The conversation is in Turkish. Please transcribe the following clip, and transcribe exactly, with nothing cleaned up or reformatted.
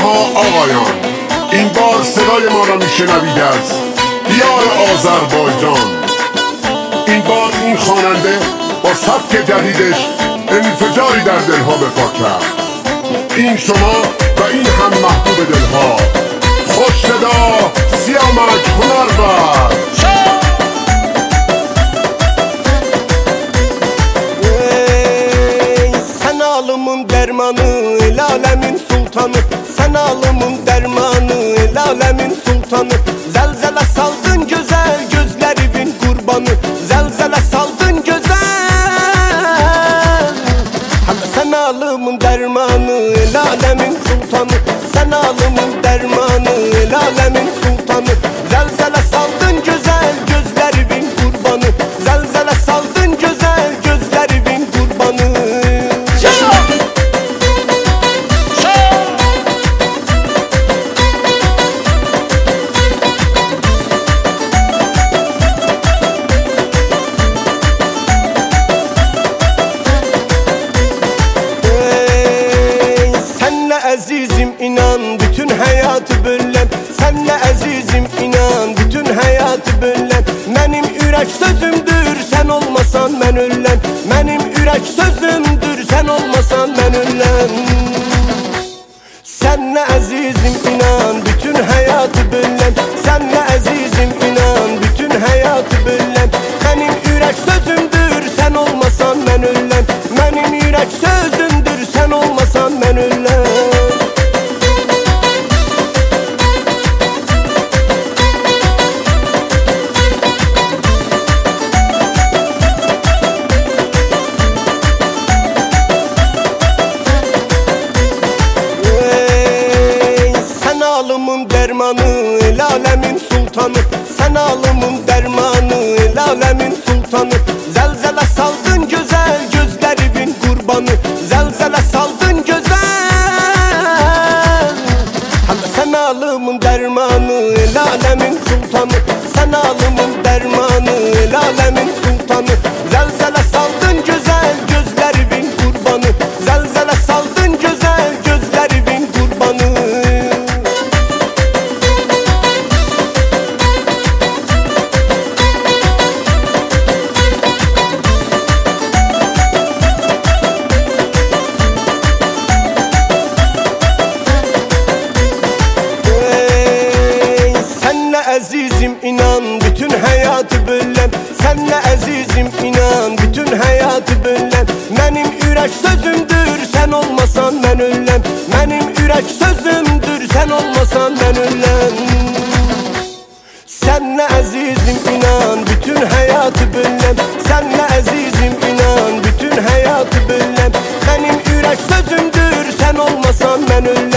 ها آقایان، این بار صدای ما را میشنوید از دیار آذربایجان. این بار این خواننده با سبک جدیدش انفجاری در دلها به پا کرد. این شما و این هم محبوب دلها، خوش صدا سیامک هنرور. Sen alımın dermanı, el alemin sultanı. Sen alımın dermanı, el alemin sultanı. Zelzele saldın güzel, gözlerimin kurbanı. Zelzele saldın güzel. Hem sen alımın dermanı, el alemin sultanı. Sen alımın dermanı, el alemin sultanı. Zelzele saldın güzel, gözlerimin kurbanı. Zelzele saldın güzel, gözlerimin kurbanı. Azizim inan bütün hayatı böləm. Senle azizim inan bütün hayatı böləm. Benim ürək sözümdür, sen olmasan ben öləm. Benim ürək sözümdür, sen olmasan ben öləm. Senle azizim inan bütün hayatı böləm. Senle azizim inan bütün hayatı böləm. Benim ürək sözümdür, sen olmasan ben öləm. Benim ürək sözümdür, sen olmasan ben öləm. Dermanı, el alemin sultanı. Sen alımın dermanı, el alemin sultanı. Zelzele saldın güzel, gözlerimin kurbanı. Zelzele saldın güzel. Hem sen alımın dermanı, el alemin sultanı. Sen alımın dermanı, el alemin sultanı. Zelzele saldın güzel, gözlerimin kurbanı. Zelzele saldın güzel, gözlerimin kurbanı. Azizim inan bütün hayatı böləm. Senle azizim inan bütün hayatı böləm. Benim ürək sözümdür, sen olmasan ben öləm. Benim ürək sözümdür, sen olmasan ben öləm. Senle azizim inan bütün hayatı böləm. Senle azizim inan bütün hayatı böləm. Benim ürək sözümdür, sen olmasan ben öləm.